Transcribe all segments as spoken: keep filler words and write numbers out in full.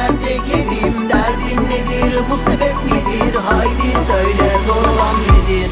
dert ekledim. Derdin nedir, bu sebep nedir? Haydi söyle, zor olan nedir?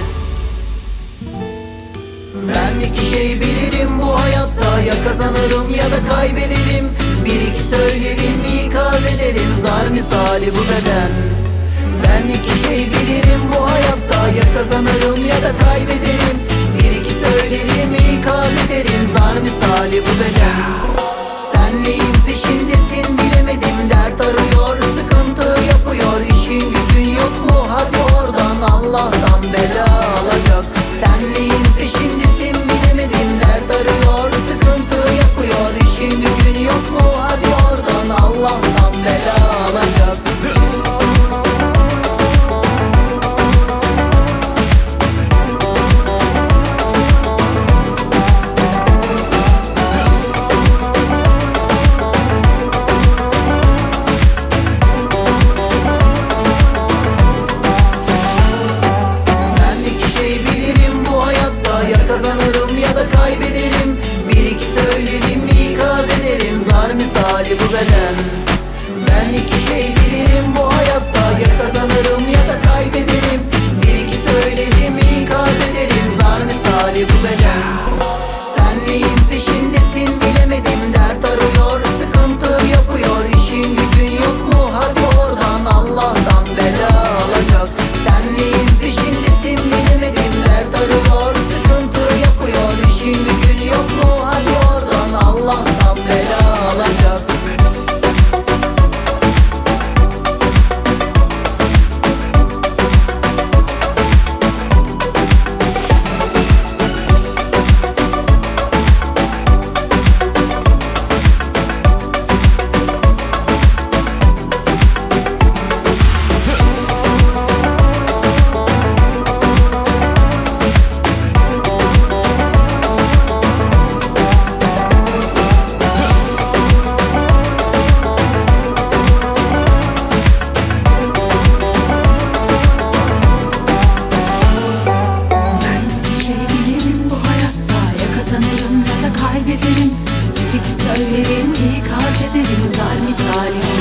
Ben iki şey bilirim bu hayatta, ya kazanırım ya da kaybederim. Bir iki söylerim, ikaz ederim, zar misali bu beden. Ben iki şey bilirim bu hayatta, ya kazanırım ya da kaybederim. Bir iki söylerim, ikaz ederim, zar misali bu beden. Sen neyin peşindesin bilemedim, dert arıyor, sıkıntı yapıyor. İşin gücün yok mu, hadi oradan, Allah'tan bela alacak. Sen neyin peşindesin bilemedim, dert arıyor, sıkıntı yapıyor. İşin gücün yok mu, hadi oradan, Allah'tan bela alacak. Kazanırım ya da kaybederim. Bir iki söylerim, ikaz ederim, zar misali bu beden. Ben iki şey bilirim bu hayatta, ya kazanırım ya da kaybederim. Bir iki söylerim, ikaz ederim, zar misali bu beden. Sen neyin peşindesin bilemedim, dert arıyor, sıkıntı yapıyor. İşin gücün yok mu, hadi oradan, Allah'tan bela alacak. Sen neyin peşindesin bilemedim, dert arıyor, sıkıntı yapıyor. İşin gücün yok mu, hadi oradan, Allah'tan bela alacak. Kaybederim, bir iki söylerim, ikaz ederim, zar misali.